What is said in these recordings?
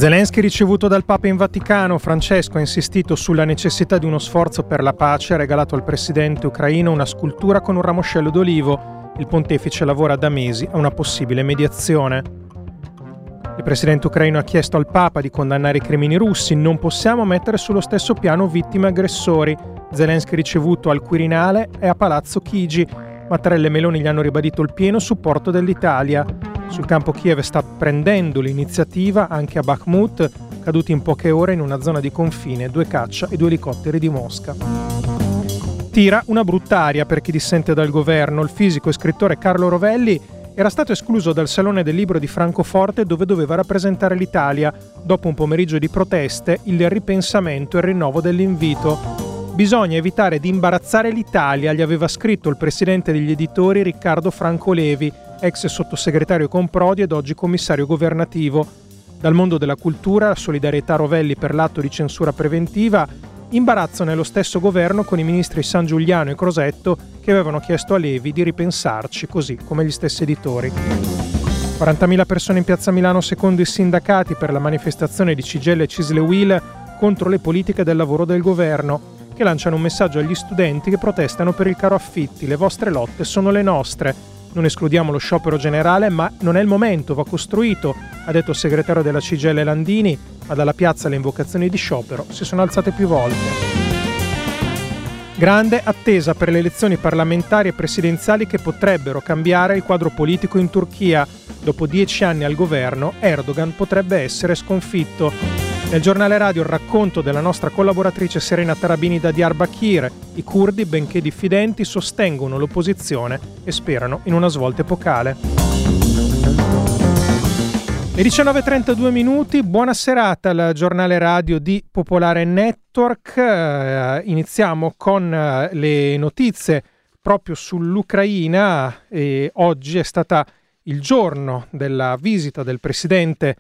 Zelensky ricevuto dal Papa in Vaticano. Francesco ha insistito sulla necessità di uno sforzo per la pace, ha regalato al presidente ucraino una scultura con un ramoscello d'olivo. Il pontefice lavora da mesi a una possibile mediazione. Il presidente ucraino ha chiesto al Papa di condannare i crimini russi. Non possiamo mettere sullo stesso piano vittime e aggressori. Zelensky ricevuto al Quirinale e a Palazzo Chigi. Mattarella e Meloni gli hanno ribadito il pieno supporto dell'Italia. Sul campo Kiev sta prendendo l'iniziativa anche a Bakhmut, caduti in poche ore in una zona di confine 2 caccia e 2 elicotteri di Mosca. Tira una brutta aria per chi dissente dal governo. Il fisico e scrittore Carlo Rovelli era stato escluso dal Salone del Libro di Francoforte, dove doveva rappresentare l'Italia. Dopo un pomeriggio di proteste, il ripensamento e il rinnovo dell'invito. Bisogna evitare di imbarazzare l'Italia, gli aveva scritto il presidente degli editori Riccardo Franco Levi, ex sottosegretario con Prodi ed oggi commissario governativo. Dal mondo della cultura, la solidarietà Rovelli per l'atto di censura preventiva, imbarazzo nello stesso governo con i ministri San Giuliano e Crosetto che avevano chiesto a Levi di ripensarci, così come gli stessi editori. 40.000 persone in piazza Milano secondo i sindacati per la manifestazione di CGIL e Cisle Uil contro le politiche del lavoro del governo, che lanciano un messaggio agli studenti che protestano per il caro affitti. Le vostre lotte sono le nostre. Non escludiamo lo sciopero generale, ma non è il momento, va costruito, ha detto il segretario della CGIL Landini, ma dalla piazza le invocazioni di sciopero si sono alzate più volte. Grande attesa per le elezioni parlamentari e presidenziali che potrebbero cambiare il quadro politico in Turchia. Dopo 10 anni al governo, Erdogan potrebbe essere sconfitto. Nel giornale radio il racconto della nostra collaboratrice Serena Tarabini da Diyarbakir. I curdi, benché diffidenti, sostengono l'opposizione e sperano in una svolta epocale. Le 19:32 minuti, buona serata al giornale radio di Popolare Network. Iniziamo con le notizie proprio sull'Ucraina. Oggi è stata il giorno della visita del presidente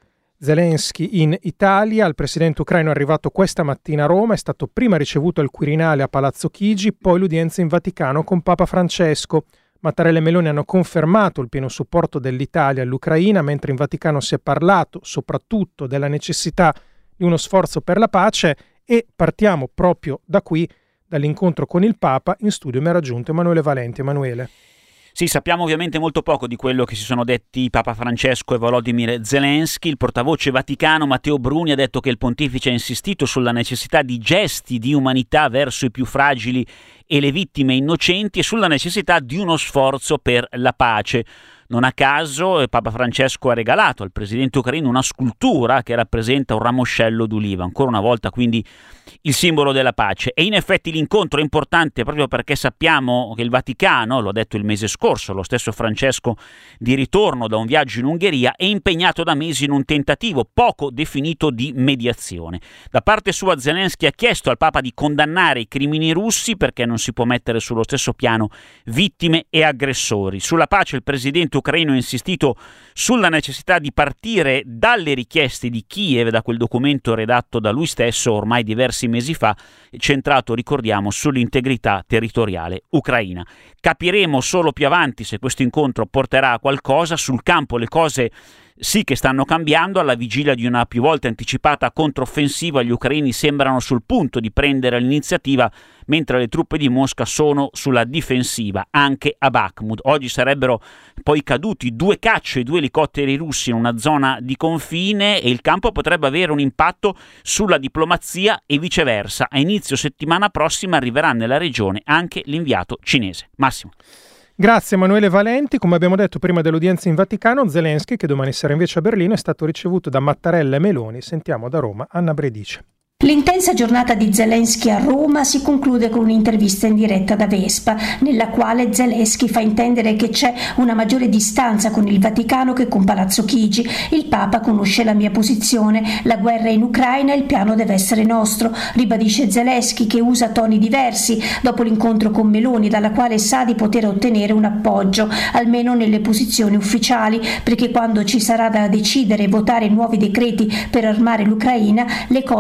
Zelensky in Italia. Il presidente ucraino è arrivato questa mattina a Roma, è stato prima ricevuto al Quirinale a Palazzo Chigi, poi l'udienza in Vaticano con Papa Francesco. Mattarella e Meloni hanno confermato il pieno supporto dell'Italia all'Ucraina, mentre in Vaticano si è parlato soprattutto della necessità di uno sforzo per la pace e partiamo proprio da qui, dall'incontro con il Papa. In studio mi ha raggiunto Emanuele Valenti. Emanuele. Sì, sappiamo ovviamente molto poco di quello che si sono detti Papa Francesco e Volodymyr Zelensky. Il portavoce vaticano Matteo Bruni ha detto che il pontefice ha insistito sulla necessità di gesti di umanità verso i più fragili e le vittime innocenti e sulla necessità di uno sforzo per la pace. Non a caso Papa Francesco ha regalato al presidente ucraino una scultura che rappresenta un ramoscello d'oliva, ancora una volta quindi il simbolo della pace. E in effetti l'incontro è importante proprio perché sappiamo che il Vaticano, lo ha detto il mese scorso, lo stesso Francesco di ritorno da un viaggio in Ungheria, è impegnato da mesi in un tentativo poco definito di mediazione. Da parte sua Zelensky ha chiesto al Papa di condannare i crimini russi perché non si può mettere sullo stesso piano vittime e aggressori. Sulla pace il presidente ucraino ha insistito sulla necessità di partire dalle richieste di Kiev, da quel documento redatto da lui stesso ormai diversi mesi fa, centrato, ricordiamo, sull'integrità territoriale ucraina. Capiremo solo più avanti se questo incontro porterà a qualcosa. Sul campo le cose sì che stanno cambiando. Alla vigilia di una più volte anticipata controffensiva, gli ucraini sembrano sul punto di prendere l'iniziativa, mentre le truppe di Mosca sono sulla difensiva, anche a Bakhmut. Oggi sarebbero poi caduti 2 cacce e 2 elicotteri russi in una zona di confine e il campo potrebbe avere un impatto sulla diplomazia e viceversa. A inizio settimana prossima arriverà nella regione anche l'inviato cinese. Massimo. Grazie Emanuele Valenti. Come abbiamo detto prima dell'udienza in Vaticano, Zelensky, che domani sarà invece a Berlino, è stato ricevuto da Mattarella e Meloni. Sentiamo da Roma Anna Bredice. L'intensa giornata di Zelensky a Roma si conclude con un'intervista in diretta da Vespa, nella quale Zelensky fa intendere che c'è una maggiore distanza con il Vaticano che con Palazzo Chigi. Il Papa conosce la mia posizione, la guerra in Ucraina e il piano deve essere nostro, ribadisce Zelensky, che usa toni diversi dopo l'incontro con Meloni, dalla quale sa di poter ottenere un appoggio, almeno nelle posizioni ufficiali, perché quando ci sarà da decidere e votare nuovi decreti per armare l'Ucraina, le cose non saranno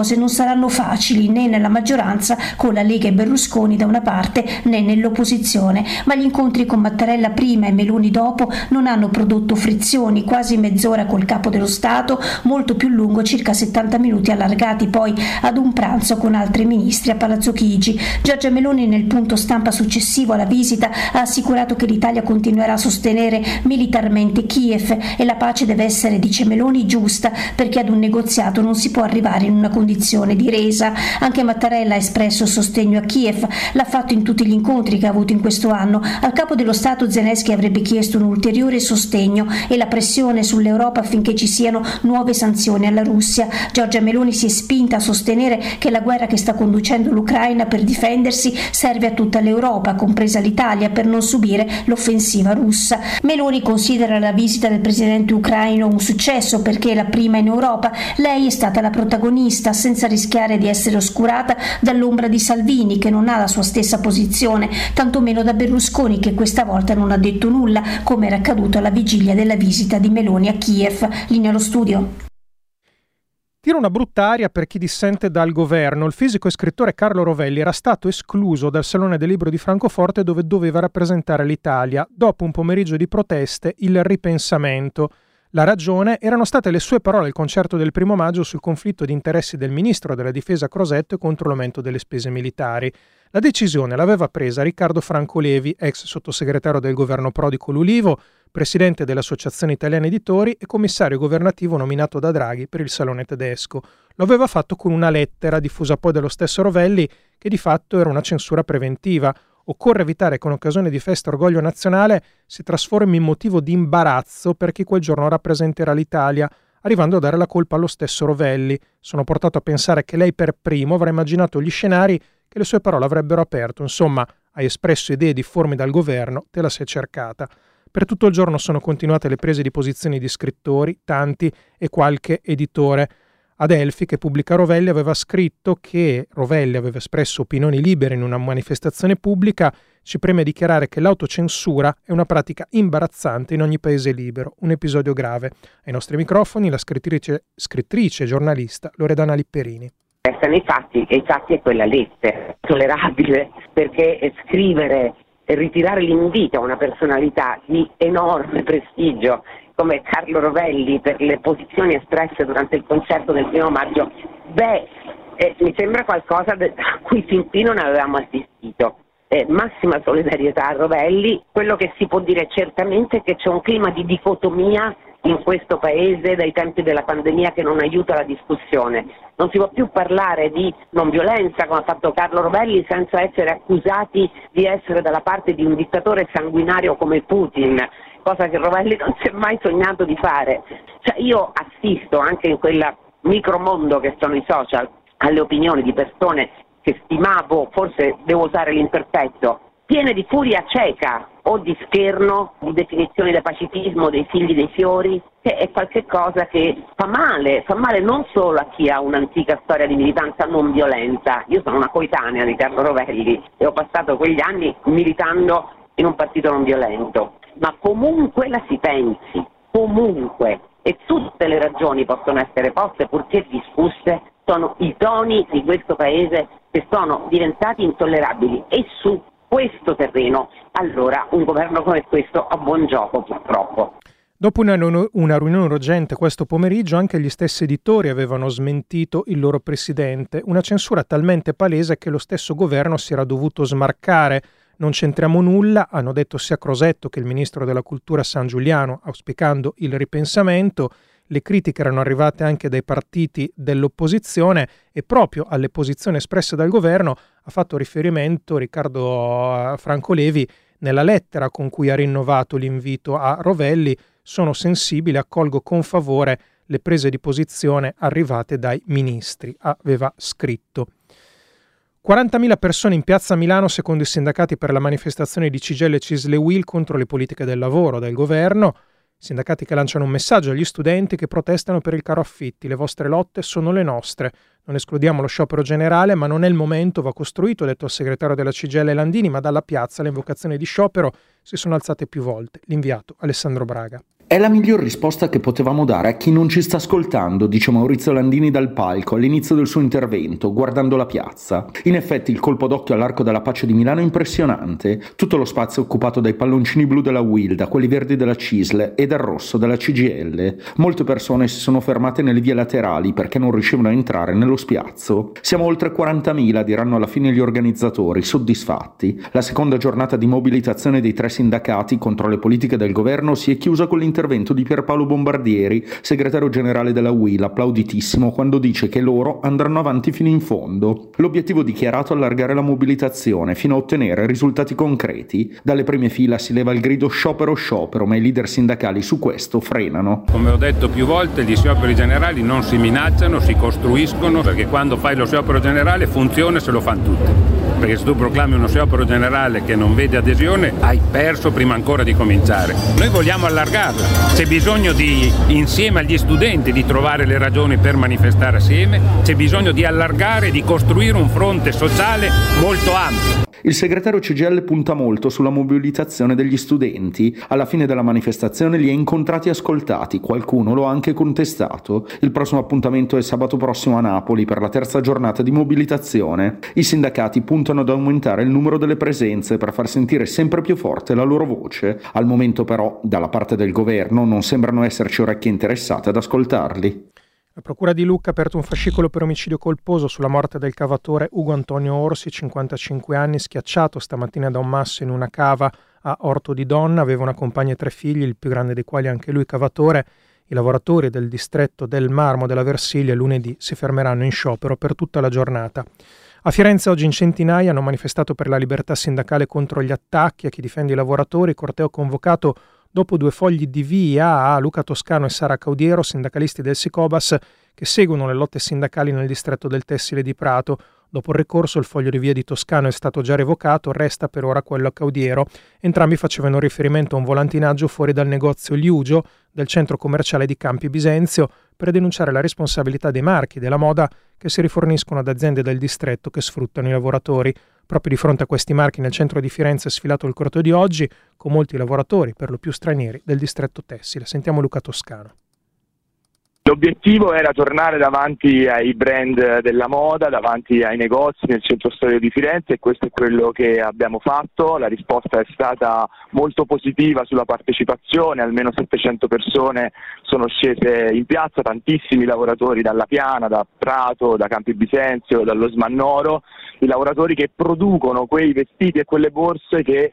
saranno facili né nella maggioranza con la Lega e Berlusconi da una parte né nell'opposizione, ma gli incontri con Mattarella prima e Meloni dopo non hanno prodotto frizioni, quasi mezz'ora col capo dello Stato, molto più lungo, circa 70 minuti allargati poi ad un pranzo con altri ministri a Palazzo Chigi. Giorgia Meloni nel punto stampa successivo alla visita ha assicurato che l'Italia continuerà a sostenere militarmente Kiev e la pace deve essere, dice Meloni, giusta, perché ad un negoziato non si può arrivare in una condizione di resa. Anche Mattarella ha espresso sostegno a Kiev, l'ha fatto in tutti gli incontri che ha avuto in questo anno. Al capo dello Stato Zelensky avrebbe chiesto un ulteriore sostegno e la pressione sull'Europa affinché ci siano nuove sanzioni alla Russia. Giorgia Meloni si è spinta a sostenere che la guerra che sta conducendo l'Ucraina per difendersi serve a tutta l'Europa, compresa l'Italia, per non subire l'offensiva russa. Meloni considera la visita del presidente ucraino un successo perché è la prima in Europa. Lei è stata la protagonista, senza rischiare di essere oscurata dall'ombra di Salvini, che non ha la sua stessa posizione, tantomeno da Berlusconi, che questa volta non ha detto nulla, come era accaduto alla vigilia della visita di Meloni a Kiev. Linea allo studio. Tira una brutta aria per chi dissente dal governo. Il fisico e scrittore Carlo Rovelli era stato escluso dal Salone del Libro di Francoforte, dove doveva rappresentare l'Italia, dopo un pomeriggio di proteste, il ripensamento. La ragione erano state le sue parole al concerto del 1 maggio sul conflitto di interessi del ministro della difesa Crosetto contro l'aumento delle spese militari. La decisione l'aveva presa Riccardo Franco Levi, ex sottosegretario del governo Prodi con l'Ulivo, presidente dell'Associazione Italiana Editori e commissario governativo nominato da Draghi per il Salone tedesco. Lo aveva fatto con una lettera diffusa poi dallo stesso Rovelli, che di fatto era una censura preventiva. Occorre evitare che un'occasione di festa orgoglio nazionale si trasformi in motivo di imbarazzo per chi quel giorno rappresenterà l'Italia, arrivando a dare la colpa allo stesso Rovelli. Sono portato a pensare che lei per primo avrà immaginato gli scenari che le sue parole avrebbero aperto. Insomma, hai espresso idee difformi dal governo, te la sei cercata. Per tutto il giorno sono continuate le prese di posizione di scrittori, tanti e qualche editore. Adelphi, che pubblica Rovelli, aveva scritto che Rovelli aveva espresso opinioni libere in una manifestazione pubblica. Ci preme dichiarare che l'autocensura è una pratica imbarazzante in ogni paese libero, un episodio grave. Ai nostri microfoni la scrittrice e giornalista Loredana Lipperini. Restano i fatti, e i fatti è quella lettera, tollerabile, perché scrivere e ritirare l'invito a una personalità di enorme prestigio come Carlo Rovelli per le posizioni espresse durante il concerto del 1 maggio, mi sembra qualcosa a cui fin qui non avevamo assistito. Massima solidarietà a Rovelli. Quello che si può dire certamente è che c'è un clima di dicotomia in questo paese dai tempi della pandemia che non aiuta la discussione. Non si può più parlare di non violenza, come ha fatto Carlo Rovelli, senza essere accusati di essere dalla parte di un dittatore sanguinario come Putin, cosa che Rovelli non si è mai sognato di fare. Cioè, io assisto anche in quel micromondo che sono i social alle opinioni di persone che stimavo, forse devo usare l'imperfetto, piene di furia cieca o di scherno, di definizioni da pacifismo dei figli dei fiori, che è qualcosa che fa male non solo a chi ha un'antica storia di militanza non violenta. Io sono una coetanea di Carlo Rovelli e ho passato quegli anni militando in un partito non violento, ma comunque la si pensi, comunque, e tutte le ragioni possono essere poste purché discusse, sono i toni di questo paese che sono diventati intollerabili, e su questo terreno allora un governo come questo ha buon gioco, purtroppo. Dopo una riunione urgente questo pomeriggio, anche gli stessi editori avevano smentito il loro presidente, una censura talmente palese che lo stesso governo si era dovuto smarcare. Non c'entriamo nulla, hanno detto sia Crosetto che il ministro della cultura Sangiuliano, auspicando il ripensamento. Le critiche erano arrivate anche dai partiti dell'opposizione e proprio alle posizioni espresse dal governo ha fatto riferimento Riccardo Franco Levi nella lettera con cui ha rinnovato l'invito a Rovelli. Sono sensibile, accolgo con favore le prese di posizione arrivate dai ministri, aveva scritto. 40.000 persone in piazza Milano secondo i sindacati per la manifestazione di CGIL e CISL-UIL contro le politiche del lavoro del governo. Sindacati che lanciano un messaggio agli studenti che protestano per il caro affitti. Le vostre lotte sono le nostre. Non escludiamo lo sciopero generale, ma non è il momento, va costruito, ha detto il segretario della CGIL Landini, ma dalla piazza le invocazioni di sciopero si sono alzate più volte. L'inviato Alessandro Braga. È la miglior risposta che potevamo dare a chi non ci sta ascoltando, dice Maurizio Landini dal palco all'inizio del suo intervento, guardando la piazza. In effetti il colpo d'occhio all'Arco della Pace di Milano è impressionante. Tutto lo spazio è occupato dai palloncini blu della UIL, da quelli verdi della CISL e dal rosso della CGIL. Molte persone si sono fermate nelle vie laterali perché non riuscivano a entrare nello spiazzo. Siamo oltre 40.000, diranno alla fine gli organizzatori, soddisfatti. La seconda giornata di mobilitazione dei 3 sindacati contro le politiche del governo si è chiusa con l'intervento di Pierpaolo Bombardieri, segretario generale della UIL, applauditissimo quando dice che loro andranno avanti fino in fondo. L'obiettivo dichiarato è allargare la mobilitazione fino a ottenere risultati concreti. Dalle prime fila si leva il grido sciopero, ma i leader sindacali su questo frenano. Come ho detto più volte, gli scioperi generali non si minacciano, si costruiscono, perché quando fai lo sciopero generale funziona se lo fanno tutti. Perché se tu proclami uno sciopero generale che non vede adesione, hai perso prima ancora di cominciare. Noi vogliamo allargarla. C'è bisogno insieme agli studenti, di trovare le ragioni per manifestare assieme. C'è bisogno di allargare e di costruire un fronte sociale molto ampio. Il segretario CGIL punta molto sulla mobilitazione degli studenti. Alla fine della manifestazione li ha incontrati e ascoltati, qualcuno lo ha anche contestato. Il prossimo appuntamento è sabato prossimo a Napoli per la 3ª giornata di mobilitazione. I sindacati puntano ad aumentare il numero delle presenze per far sentire sempre più forte la loro voce. Al momento però, dalla parte del governo, non sembrano esserci orecchie interessate ad ascoltarli. La Procura di Lucca ha aperto un fascicolo per omicidio colposo sulla morte del cavatore Ugo Antonio Orsi, 55 anni, schiacciato stamattina da un masso in una cava a Orto di Donna. Aveva una compagna e 3 figli, il più grande dei quali anche lui cavatore. I lavoratori del distretto del Marmo della Versilia lunedì si fermeranno in sciopero per tutta la giornata. A Firenze oggi in centinaia hanno manifestato per la libertà sindacale contro gli attacchi a chi difende i lavoratori. Corteo convocato dopo 2 fogli di via a Luca Toscano e Sara Caudiero, sindacalisti del Sicobas, che seguono le lotte sindacali nel distretto del tessile di Prato. Dopo il ricorso il foglio di via di Toscano è stato già revocato, resta per ora quello a Caudiero. Entrambi facevano riferimento a un volantinaggio fuori dal negozio Liugio del centro commerciale di Campi Bisenzio per denunciare la responsabilità dei marchi della moda che si riforniscono ad aziende del distretto che sfruttano i lavoratori. Proprio di fronte a questi marchi nel centro di Firenze è sfilato il corteo di oggi con molti lavoratori, per lo più stranieri, del distretto tessile. Sentiamo Luca Toscano. L'obiettivo era tornare davanti ai brand della moda, davanti ai negozi nel centro storico di Firenze, e questo è quello che abbiamo fatto. La risposta è stata molto positiva sulla partecipazione, almeno 700 persone sono scese in piazza, tantissimi lavoratori dalla Piana, da Prato, da Campi Bisenzio, dallo Smannoro, i lavoratori che producono quei vestiti e quelle borse che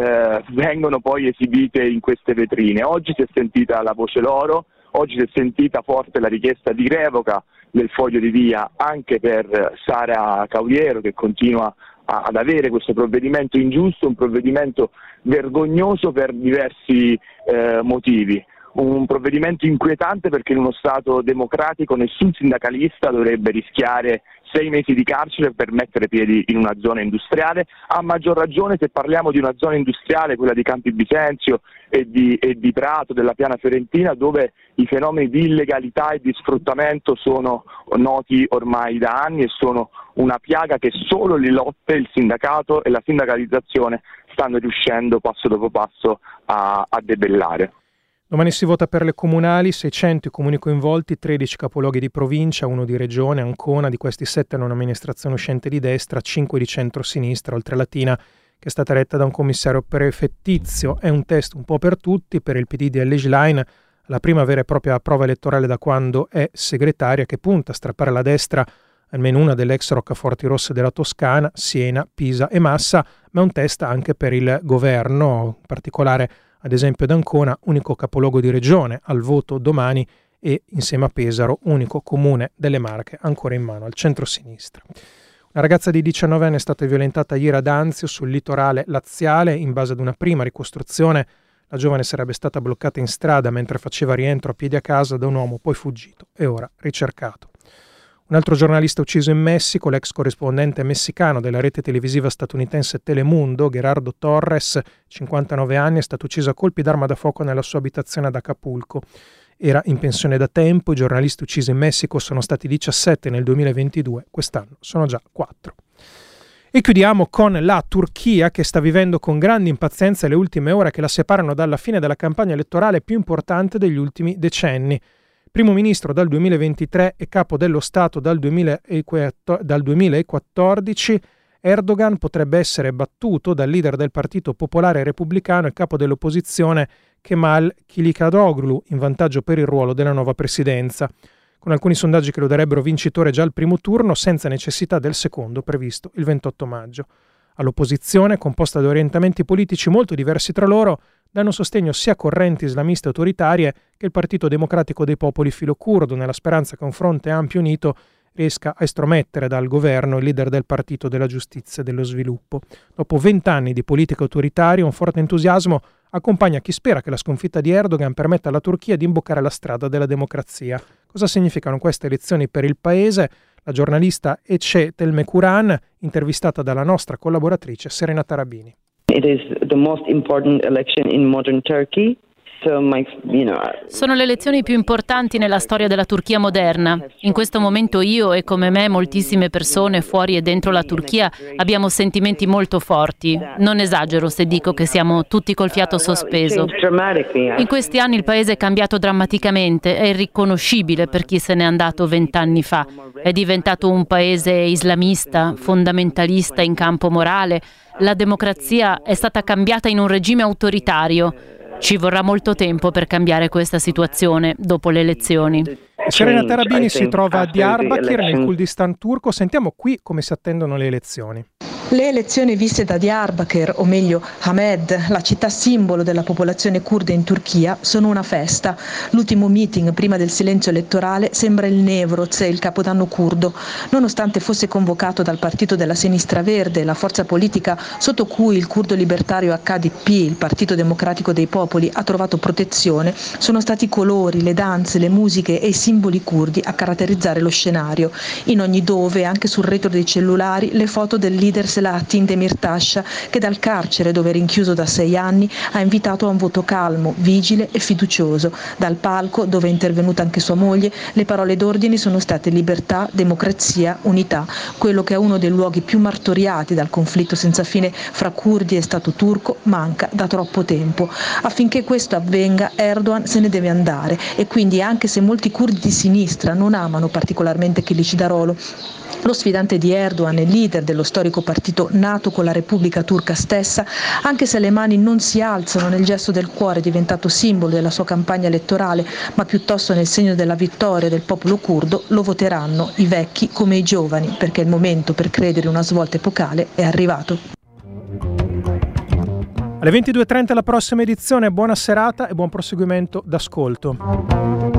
vengono poi esibite in queste vetrine. Oggi si è sentita la voce loro. Oggi si è sentita forte la richiesta di revoca del foglio di via anche per Sara Caudiero, che continua ad avere questo provvedimento ingiusto, un provvedimento vergognoso per diversi motivi. Un provvedimento inquietante perché in uno Stato democratico nessun sindacalista dovrebbe rischiare 6 mesi di carcere per mettere piedi in una zona industriale, a maggior ragione se parliamo di una zona industriale, quella di Campi Bisenzio e di Prato, della Piana Fiorentina, dove i fenomeni di illegalità e di sfruttamento sono noti ormai da anni e sono una piaga che solo le lotte, il sindacato e la sindacalizzazione stanno riuscendo passo dopo passo a debellare. Domani si vota per le comunali, 600 i comuni coinvolti, 13 capoluoghi di provincia, 1 di regione, Ancona. Di questi 7 hanno un'amministrazione uscente di destra, 5 di centro-sinistra, oltre Latina, che è stata retta da un commissario prefettizio. È un test un po' per tutti, per il PD di Elly Schlein, la prima vera e propria prova elettorale da quando è segretaria, che punta a strappare alla destra almeno una delle ex roccaforti rosse della Toscana, Siena, Pisa e Massa, ma è un test anche per il governo, in particolare ad esempio ad Ancona, unico capoluogo di regione al voto domani, e insieme a Pesaro, unico comune delle Marche ancora in mano al centro-sinistra. Una ragazza di 19 anni è stata violentata ieri ad Anzio, sul litorale laziale. In base ad una prima ricostruzione, la giovane sarebbe stata bloccata in strada mentre faceva rientro a piedi a casa da un uomo poi fuggito e ora ricercato. Un altro giornalista ucciso in Messico, l'ex corrispondente messicano della rete televisiva statunitense Telemundo, Gerardo Torres, 59 anni, è stato ucciso a colpi d'arma da fuoco nella sua abitazione ad Acapulco. Era in pensione da tempo. I giornalisti uccisi in Messico sono stati 17 nel 2022, quest'anno sono già 4. E chiudiamo con la Turchia, che sta vivendo con grande impazienza le ultime ore che la separano dalla fine della campagna elettorale più importante degli ultimi decenni. Primo ministro dal 2023 e capo dello Stato dal 2014, Erdogan potrebbe essere battuto dal leader del Partito Popolare Repubblicano e capo dell'opposizione Kemal Kılıçdaroğlu, in vantaggio per il ruolo della nuova presidenza, con alcuni sondaggi che lo darebbero vincitore già al primo turno, senza necessità del secondo previsto il 28 maggio. All'opposizione, composta da orientamenti politici molto diversi tra loro, danno sostegno sia correnti islamiste autoritarie che il Partito Democratico dei Popoli filo-curdo, nella speranza che un fronte ampio e unito riesca a estromettere dal governo il leader del Partito della Giustizia e dello Sviluppo. Dopo 20 anni di politica autoritaria, un forte entusiasmo accompagna chi spera che la sconfitta di Erdogan permetta alla Turchia di imboccare la strada della democrazia. Cosa significano queste elezioni per il paese? La giornalista Ece Telmekuran, intervistata dalla nostra collaboratrice Serena Tarabini. It is the most important election in modern Turkey. Sono le elezioni più importanti nella storia della Turchia moderna. In questo momento io e come me moltissime persone fuori e dentro la Turchia abbiamo sentimenti molto forti. Non esagero se dico che siamo tutti col fiato sospeso. In questi anni il paese è cambiato drammaticamente, è irriconoscibile per chi se n'è andato 20 anni fa. È diventato un paese islamista, fondamentalista in campo morale. La democrazia è stata cambiata in un regime autoritario. Ci vorrà molto tempo per cambiare questa situazione dopo le elezioni. Serena Tarabini si trova a Diyarbakir, nel Kurdistan turco. Sentiamo qui come si attendono le elezioni. Le elezioni viste da Diyarbakir, o meglio Hamed, la città simbolo della popolazione curda in Turchia, sono una festa. L'ultimo meeting prima del silenzio elettorale sembra il Newroz, il capodanno curdo. Nonostante fosse convocato dal partito della sinistra verde, la forza politica sotto cui il curdo libertario HDP, il Partito Democratico dei Popoli, ha trovato protezione, sono stati i colori, le danze, le musiche e i simboli curdi a caratterizzare lo scenario. In ogni dove, anche sul retro dei cellulari, le foto del leader Selahattin Demirtas, che dal carcere, dove è rinchiuso da 6 anni, ha invitato a un voto calmo, vigile e fiducioso. Dal palco, dove è intervenuta anche sua moglie, le parole d'ordine sono state libertà, democrazia, unità, quello che è uno dei luoghi più martoriati dal conflitto senza fine fra curdi e Stato turco manca da troppo tempo. Affinché questo avvenga, Erdogan se ne deve andare e quindi, anche se molti curdi di sinistra non amano particolarmente Kılıçdaroğlu, lo sfidante di Erdogan e leader dello storico partito nato con la Repubblica Turca stessa, anche se le mani non si alzano nel gesto del cuore diventato simbolo della sua campagna elettorale, ma piuttosto nel segno della vittoria del popolo curdo, lo voteranno i vecchi come i giovani, perché il momento per credere in una svolta epocale è arrivato. Alle 22:30 la prossima edizione, buona serata e buon proseguimento d'ascolto.